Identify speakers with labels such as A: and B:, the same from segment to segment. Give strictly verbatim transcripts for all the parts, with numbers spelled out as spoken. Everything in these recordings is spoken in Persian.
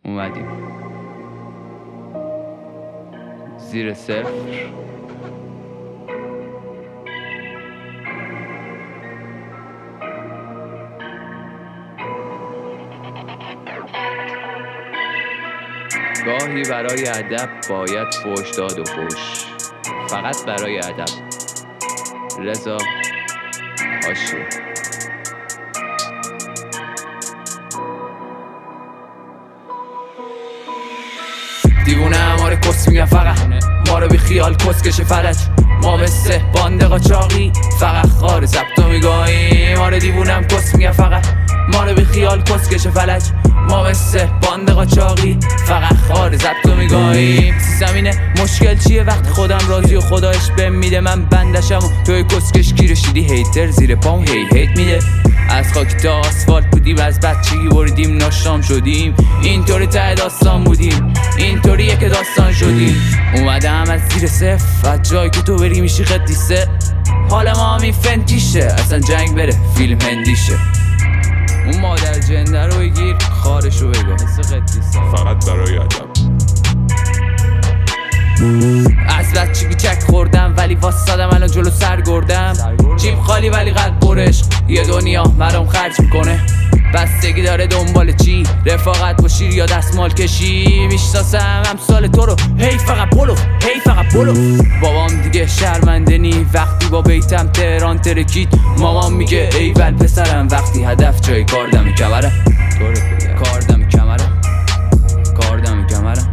A: اومدیم زیر صفر. گاهی برای ادب باید فوش داد و فوش، فقط برای ادب. رضا حاشیه.
B: دیوونه هماره کس میگن فقط ما رو بی خیال کس کشه فلج. ما مثل باند قاچاقی فقط خار ضبط و میگاهیم. آره دیوونم کس میگن فقط ما رو بی خیال کس کشه فلج. ما مثل باند قاچاقی فقط خار ضبط و میگاهیم. سی زمینه مشکل چیه وقتی خودم راضی و خدایش بهم میده من بندشم و توی کسکش گیرش دیدی هیتر زیر پام هی هیت میده. از خاک تا آسفالت بودیم، از بچگی بردیم ناشام شدیم. اینطوری ته داستان بودیم، اینطوریه که داستان شدیم. اومدم از زیر صفر، از جایی که تو بری میشی قدیسه. حال ما همین فنتیشه، اصلا جنگ بره فیلم هندیشه. اون مادر جنده رو بگیر خارشو بگو مثل قدیسه
C: فقط برای ادب.
B: از بچگی چک خوردم ولی واسادم الان جلو سرگردم. جیب خالی ولی قلب برش، یه دنیا مرام خرج میکنه. بستگی داره دنبال چی، رفاقت با شیر یا دستمال کشی. میشناسم امثال تو رو هی فقط پلو هی فقط پلو. بابام دیگه شرمنده نی وقتی با بیتم تهران ترکید. مامان میگه ایول پسرم وقتی هدف جای کار دم کمرم. کار دم کمرم کار دم کمرم.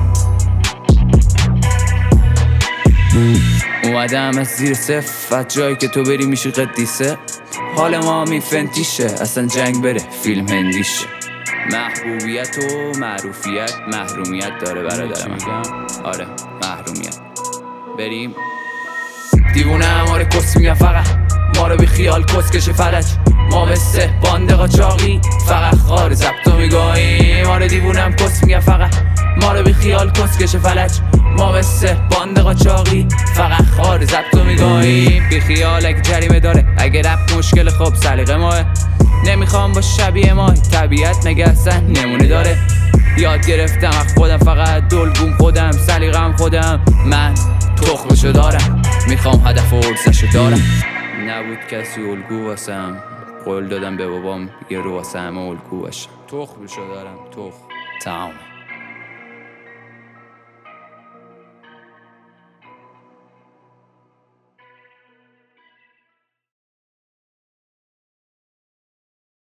B: اومدم از زیر صفر، از جایی که تو بری میشی قدیسه. حال ما همین فنتیشه، اصلا جنگ بره فیلم هندیشه. محبوبیت و معروفیت محرومیت داره برادر من. آره محرومیت. بریم. دیوونه هماره کس میگن فقط ما رو بی خیال کس کشه فلج. ما مثل باند قاچاقی فقط خار ضبط و میگاهیم. آره دیوونم کس میگن فقط ما رو بی خیال کس کشه فلج. ما مثل باند قاچاقی فقط خار ضبط و میگاهیم. بی خیال اگه جریمه داره، اگه رفت مشکل خب سلیقه ماه. نمیخوام با شبیه ما، طبیعت مگه اصلا نمونه داره. یاد گرفتم از خودم فقط دلگوم خودم، سلیقه‌ام خودم. من تخمشو دارم، میخوام هدف و ارزشو دارم. نبود کسی الگو واسم، قول دادم به بابام یه رو واسه همه الگو باشم. تخمشو دارم تخم تمام.